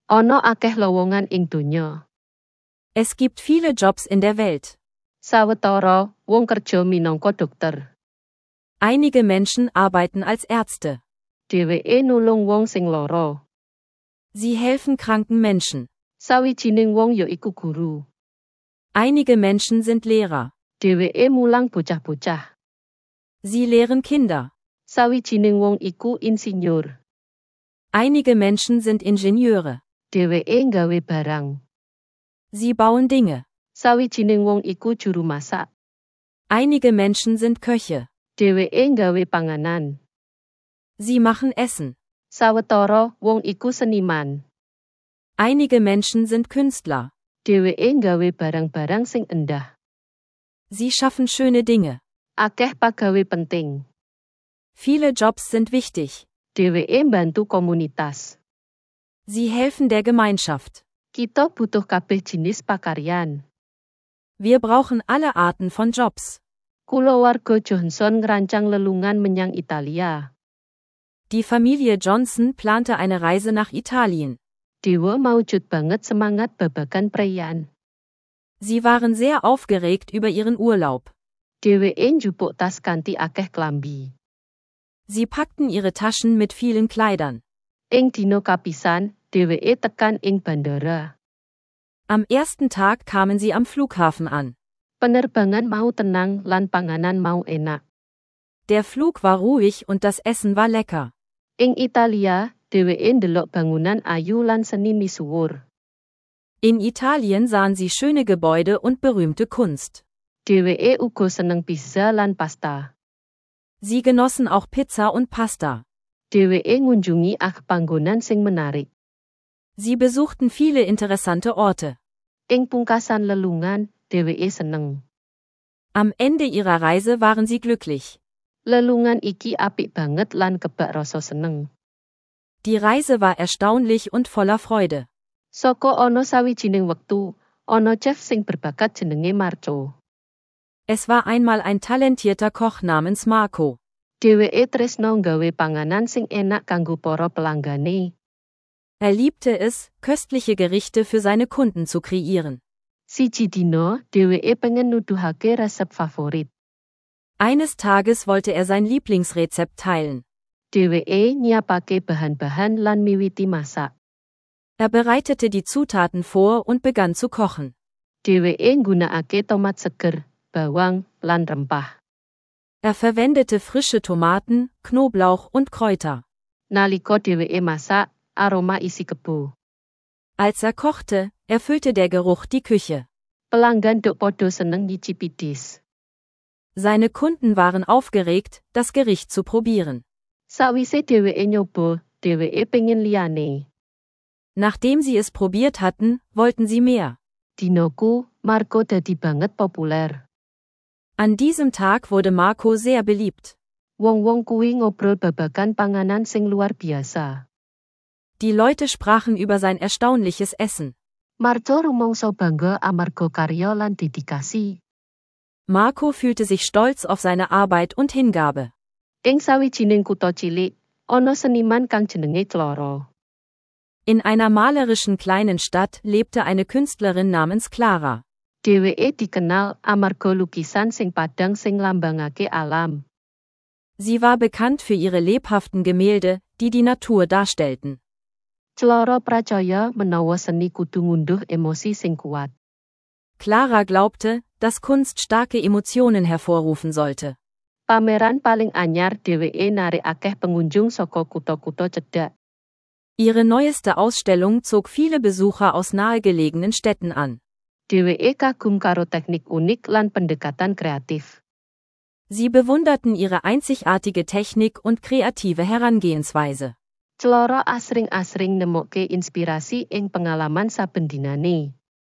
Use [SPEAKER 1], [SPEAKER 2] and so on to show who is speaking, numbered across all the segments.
[SPEAKER 1] Ana akeh lowongan ing donya.
[SPEAKER 2] Es gibt viele Jobs in der Welt.
[SPEAKER 1] Sawetara wong kerja minangka dokter.
[SPEAKER 2] Einige Menschen arbeiten als Ärzte.
[SPEAKER 1] Dheweke nulung wong sing lara.
[SPEAKER 2] Sie helfen kranken Menschen.
[SPEAKER 1] Sawijining wong ya iku guru.
[SPEAKER 2] Einige Menschen sind Lehrer.
[SPEAKER 1] Dheweke mulang bocah-bocah.
[SPEAKER 2] Sie lehren Kinder.
[SPEAKER 1] Sawijining wong iku insinyur.
[SPEAKER 2] Einige Menschen sind Ingenieure.
[SPEAKER 1] Dheweke nggawe barang.
[SPEAKER 2] Sie bauen Dinge.
[SPEAKER 1] Sawijining wong iku juru masak.
[SPEAKER 2] Einige Menschen sind Köche.
[SPEAKER 1] Dheweke nggawe panganan.
[SPEAKER 2] Sie machen Essen.
[SPEAKER 1] Sawetara wong iku seniman.
[SPEAKER 2] Einige Menschen sind Künstler.
[SPEAKER 1] Dheweke nggawe barang-barang sing endah.
[SPEAKER 2] Sie schaffen schöne Dinge.
[SPEAKER 1] Akeh pagawe penting.
[SPEAKER 2] Viele Jobs sind wichtig.
[SPEAKER 1] Dheweke mbantu komunitas.
[SPEAKER 2] Sie helfen der Gemeinschaft.
[SPEAKER 1] Kita butuh kabeh jenis pakaryan.
[SPEAKER 2] Wir brauchen alle Arten von Jobs.
[SPEAKER 1] Kulawarga Johnson ngerancang lelungan menyang Italia.
[SPEAKER 2] Die Familie Johnson plante eine Reise nach Italien.
[SPEAKER 1] Dewa maujud banget semangat babagan preyan.
[SPEAKER 2] Sie waren sehr aufgeregt über ihren Urlaub.
[SPEAKER 1] Dheweke njupuk tas kanthi akeh klambi.
[SPEAKER 2] Sie packten ihre Taschen mit vielen Kleidern.
[SPEAKER 1] Ing dina kapisan, dheweke tekan ing bandara.
[SPEAKER 2] Am ersten Tag kamen sie am Flughafen an.
[SPEAKER 1] Penerbangan mau tenang lan panganan mau enak.
[SPEAKER 2] Der Flug war ruhig und das Essen war lecker.
[SPEAKER 1] Ing Italia, dheweke ndelok bangunan ayu lan seni misuwur.
[SPEAKER 2] In Italien sahen sie schöne Gebäude und berühmte Kunst.
[SPEAKER 1] Dheweke uga seneng pizza lan pasta.
[SPEAKER 2] Sie genossen auch Pizza und Pasta.
[SPEAKER 1] Dheweke ngunjungi panggonan sing menarik.
[SPEAKER 2] Sie besuchten viele interessante Orte.
[SPEAKER 1] Ing pungkasan lelungan, dheweke seneng.
[SPEAKER 2] Am Ende ihrer Reise waren sie glücklich.
[SPEAKER 1] Lelungan iki apik banget lan kebak rasa seneng.
[SPEAKER 2] Die Reise war erstaunlich und voller Freude.
[SPEAKER 1] Saka ana sawijining wektu, ana chef sing berbakat jenenge Marco.
[SPEAKER 2] Es war einmal ein talentierter Koch namens Marco.
[SPEAKER 1] Dheweke tresno nggawe panganan sing enak kanggo para pelanggane.
[SPEAKER 2] Er liebte es, köstliche Gerichte für seine Kunden zu kreieren.
[SPEAKER 1] Siji dina, dheweke pengen nuduhake resep favorit.
[SPEAKER 2] Eines Tages wollte er sein Lieblingsrezept teilen.
[SPEAKER 1] Dheweke nyiapake bahan-bahan lan miwiti masak.
[SPEAKER 2] Er bereitete die Zutaten vor und begann zu kochen.
[SPEAKER 1] Dheweke nggunakake tomat seger, bawang, lan rempah.
[SPEAKER 2] Er verwendete frische Tomaten, Knoblauch und Kräuter.
[SPEAKER 1] Nalika dheweke masak, aroma isi kebo.
[SPEAKER 2] Als er kochte, erfüllte der Geruch die Küche.
[SPEAKER 1] Pelanggan dok podo seneng nyicipi dis.
[SPEAKER 2] Seine Kunden waren aufgeregt, das Gericht zu probieren.
[SPEAKER 1] Sawise dheweke nyoba, dheweke pengen liyane.
[SPEAKER 2] Nachdem sie es probiert hatten, wollten sie mehr.
[SPEAKER 1] Dinoku, Marco dadi banget populer.
[SPEAKER 2] An diesem Tag wurde Marco sehr beliebt.
[SPEAKER 1] Wong-wong kuwi ngobrol babagan panganan sing luar biasa.
[SPEAKER 2] Die Leute sprachen über sein erstaunliches Essen.
[SPEAKER 1] Marco rumangsa bangga amarga karya lan dedikasi.
[SPEAKER 2] Marco fühlte sich stolz auf seine Arbeit und Hingabe.
[SPEAKER 1] Ing sawijining kutha cilik, ana seniman kang jenenge Clara.
[SPEAKER 2] In einer malerischen kleinen Stadt lebte eine Künstlerin namens Clara.
[SPEAKER 1] Dheweke dikenal amarga lukisan sing padhang sing lambangake alam.
[SPEAKER 2] Sie war bekannt für ihre lebhaften Gemälde, die die Natur darstellten.
[SPEAKER 1] Clara pracaya menawa seni kudu ngunduh emosi sing kuat.
[SPEAKER 2] Clara glaubte, dass Kunst starke Emotionen hervorrufen sollte.
[SPEAKER 1] Pameran paling anyar dheweke narik akeh pengunjung saka kutha-kutha cedhak.
[SPEAKER 2] Ihre neueste Ausstellung zog viele Besucher aus nahegelegenen Städten an.
[SPEAKER 1] Dheweke kagum karo teknik unik lan pendekatan kreatif.
[SPEAKER 2] Sie bewunderten ihre einzigartige Technik und kreative Herangehensweise.
[SPEAKER 1] Clara asring-asring nemokke inspirasi ing pengalaman saben dinane.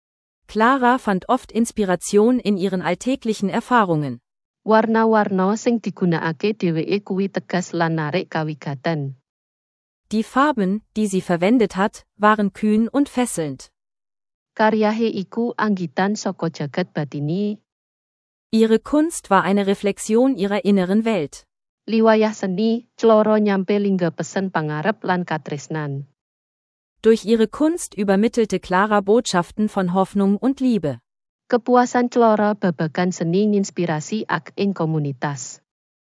[SPEAKER 2] Clara fand oft Inspiration in ihren alltäglichen Erfahrungen.
[SPEAKER 1] Warna-warna sing digunakake dheweke kuwi tegas lan narik kawigatan.
[SPEAKER 2] Die Farben, die sie verwendet hat, waren kühn und fesselnd.
[SPEAKER 1] Karyahe iku anggitan saka jagat batini.
[SPEAKER 2] Ihre Kunst war eine Reflexion ihrer inneren Welt.
[SPEAKER 1] Liwayah seni, Clara nyampe lingga pesen pangarep lan katresnan.
[SPEAKER 2] Durch ihre Kunst übermittelte Clara Botschaften von Hoffnung und Liebe.
[SPEAKER 1] Kepuasan Clara babagan seni nginspirasi ak ing komunitas.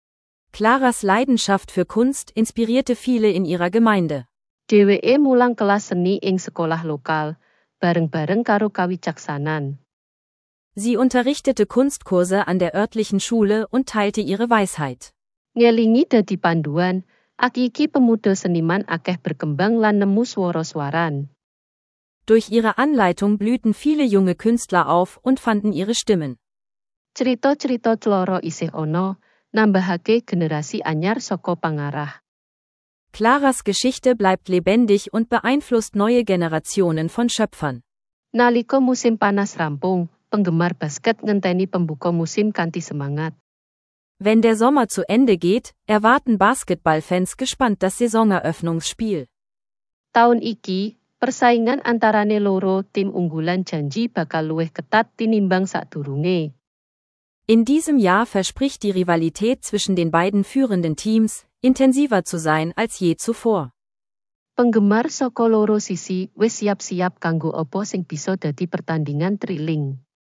[SPEAKER 2] Claras Leidenschaft für Kunst inspirierte viele in ihrer Gemeinde.
[SPEAKER 1] Dheweke mulang kelas seni ing sekolah lokal, bareng-bareng karo kawicaksanan.
[SPEAKER 2] Sie unterrichtete Kunstkurse an der örtlichen Schule und teilte ihre Weisheit.
[SPEAKER 1] Ngelingi dadi panduan, aki pemuda seniman akeh berkembang lan nemu swara-swaran.
[SPEAKER 2] Durch ihre Anleitung blühten viele junge Künstler auf und fanden ihre Stimmen.
[SPEAKER 1] Cerita-cerita Clara isih ana, nambahake generasi anyar saka pangarah.
[SPEAKER 2] Claras Geschichte bleibt lebendig und beeinflusst neue Generationen von Schöpfern.
[SPEAKER 1] Nalika musim panas rampung, penggemar basket ngenteni pembuka musim kanthi semangat.
[SPEAKER 2] Wenn der Sommer zu Ende geht, erwarten Basketballfans gespannt das Saisoneröffnungsspiel.
[SPEAKER 1] Taun iki, persaingan antarane loro tim unggulan janji bakal luwih ketat tinimbang sadurunge.
[SPEAKER 2] In diesem Jahr verspricht die Rivalität zwischen den beiden führenden Teams intensiver zu sein als je zuvor.
[SPEAKER 1] Penggemar saka loro sisi wis siap-siap kanggo apa sing bisa dadi pertandingan thrilling.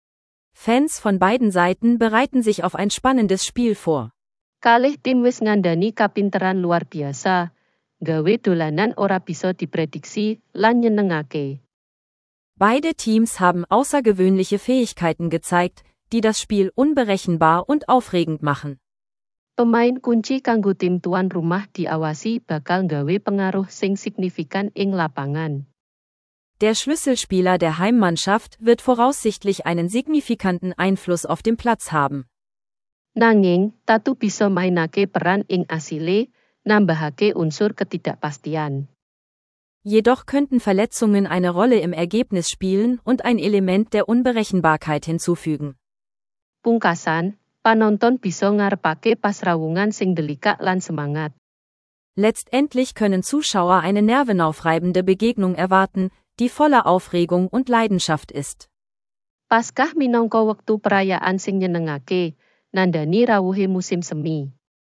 [SPEAKER 2] Fans von beiden Seiten bereiten sich auf ein spannendes Spiel vor.
[SPEAKER 1] Kalih tim wis ngandani kapinteran luar biasa, gawe dolanan ora bisa diprediksi lan nyenengake.
[SPEAKER 2] Beide Teams haben außergewöhnliche Fähigkeiten gezeigt, die das Spiel unberechenbar und aufregend machen.
[SPEAKER 1] Pemain kunci kanggo tim tuan rumah diawasi bakal gawe pengaruh sing signifikan ing lapangan.
[SPEAKER 2] Der Schlüsselspieler der Heimmannschaft wird voraussichtlich einen signifikanten Einfluss auf dem Platz haben.
[SPEAKER 1] Nanging, tatu bisa mainake peran ing asile, nambahake unsur ketidakpastian.
[SPEAKER 2] Jedoch könnten Verletzungen eine Rolle im Ergebnis spielen und ein Element der Unberechenbarkeit hinzufügen.
[SPEAKER 1] Pungkasan, panonton bisa ngarepake pasrawungan sing delikak lan semangat.
[SPEAKER 2] Letztendlich können Zuschauer eine nervenaufreibende Begegnung erwarten, die voller Aufregung und Leidenschaft ist.
[SPEAKER 1] Paskah minangka wektu perayaan sing nyenengake, nandani rawuhe musim semi.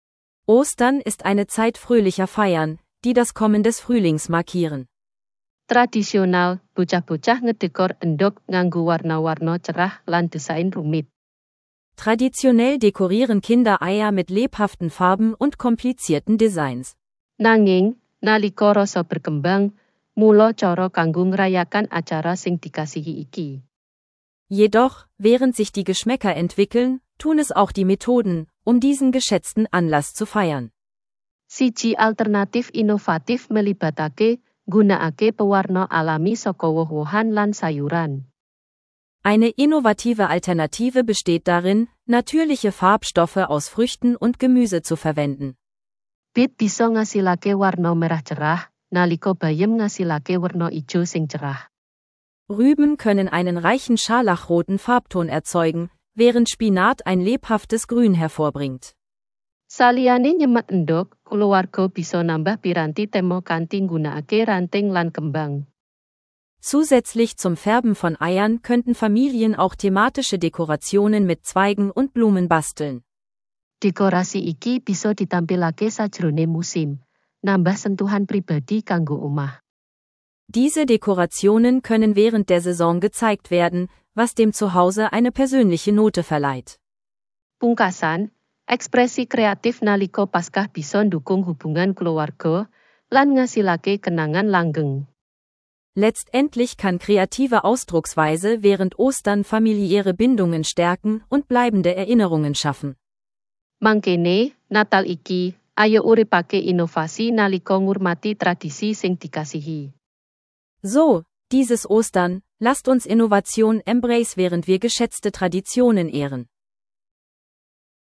[SPEAKER 2] Ostern ist eine Zeit fröhlicher Feiern, die das Kommen des Frühlings markieren.
[SPEAKER 1] Tradisional, bocah-bocah ngedekor endok nganggo warna-warna cerah lan desain rumit.
[SPEAKER 2] Traditionell dekorieren Kinder Eier mit lebhaften Farben und komplizierten Designs.
[SPEAKER 1] Nanging, nalika rasa berkembang, mula cara kanggo ngrayakan acara sing dikasihi iki.
[SPEAKER 2] Jedoch, während sich die Geschmäcker entwickeln, tun es auch die Methoden, um diesen geschätzten Anlass zu feiern.
[SPEAKER 1] Siji alternatif inovatif melibatake, gunakake pewarna alami saka woh-wohan lan sayuran.
[SPEAKER 2] Eine innovative Alternative besteht darin, natürliche Farbstoffe aus Früchten und Gemüse zu verwenden.
[SPEAKER 1] Bit bisa ngasilake warna merah cerah, nalika bayem ngasilake warna ijo sing cerah.
[SPEAKER 2] Rüben können einen reichen scharlachroten Farbton erzeugen, während Spinat ein lebhaftes Grün hervorbringt.
[SPEAKER 1] Saliyane nyemet endok, kulawarga bisa nambah piranti tema kanthi nggunakake ranting lan kembang.
[SPEAKER 2] Zusätzlich zum Färben von Eiern könnten Familien auch thematische Dekorationen mit Zweigen und Blumen basteln.
[SPEAKER 1] Dekorasi iki bisa ditampilake sajrone musim, nambah sentuhan pribadi kanggo omah.
[SPEAKER 2] Diese Dekorationen können während der Saison gezeigt werden, was dem Zuhause eine persönliche Note verleiht.
[SPEAKER 1] Pungkasan, ekspresi kreatif nalika Paskah bisa ndukung hubungan keluarga lan ngasilake kenangan langgeng.
[SPEAKER 2] Letztendlich kann kreative Ausdrucksweise während Ostern familiäre Bindungen stärken und bleibende Erinnerungen schaffen.
[SPEAKER 1] Mangkene, Natal iki, ayo uripake inovasi nalika ngurmati tradisi sing dikasihi.
[SPEAKER 2] So, dieses Ostern, lasst uns Innovation embrace, während wir geschätzte Traditionen ehren.